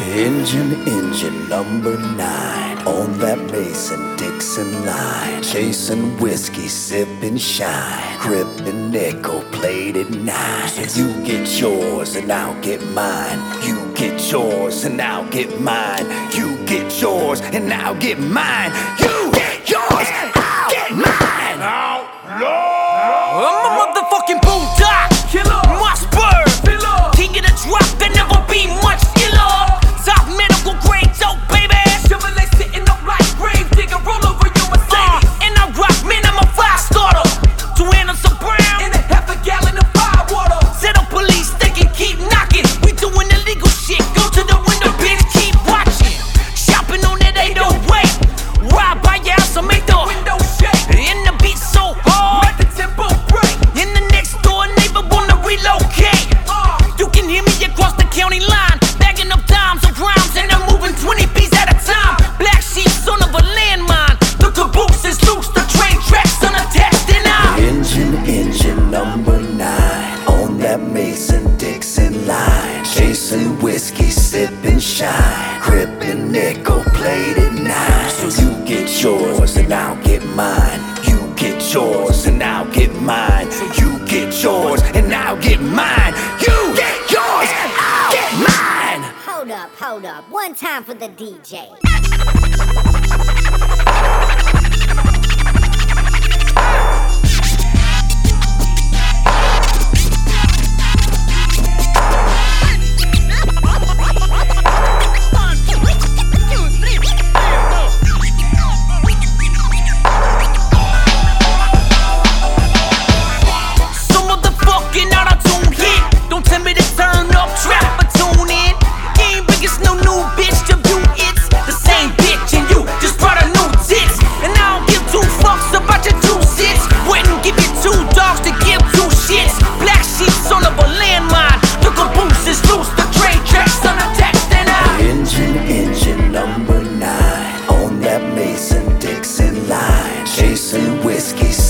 Engine number 9 on that Mason-Dixon line, chasing whiskey, sipping shine, gripping nickel-plated nines. You get yours and I'll get mine. You get yours and I'll get mine. You get yours and I'll get mine. You get yours, I'll get mine. I'm a motherfucking bulldog killer, Mossberg, king of the drop, there never be much iller. Top medical grade dope, baby. Chevrolet sitting up like grave digger, roll over you Mercedes. And I rock, man, I'm a fire starter. 2 ounces of brown and a half a gallon of fire water. Set up police, they can keep knocking. We doing illegal shit, go to the window, bitch, keep watching. Shopping on that 808, ride by your house and make the window shake. And the beat so hard, make the tempo break. And the next door neighbor wanna relocate. You can hear me across the county line, bagging up dimes and rhymes, and I'm moving 20 B's at a time. Black sheep, son of a landmine. The caboose is loose, the train tracks unattached, and I'm Engine number 9 on that Mason-Dixon line, chasing whiskey, sipping shine, gripping nickel-plated nines. So you get yours and I'll get mine. You get yours and I'll get mine. You get yours and I'll get mine. You get yours, I'll get mine. Hold up, one time for the DJ. some motherfucking auto-tune hit. Don't tell me to turn up, trap or tune in. Ain't biggest no new bitch to view, it's the same bitch, and you just brought a new tits. And I don't give 2 fucks about your 2 cents. Wouldn't give you 2 dogs to give 2 shits. Black sheep, son of a landmine. The caboose is loose, the train tracks unattached, and Engine number 9 on that Mason-Dixon line, chasing whiskey,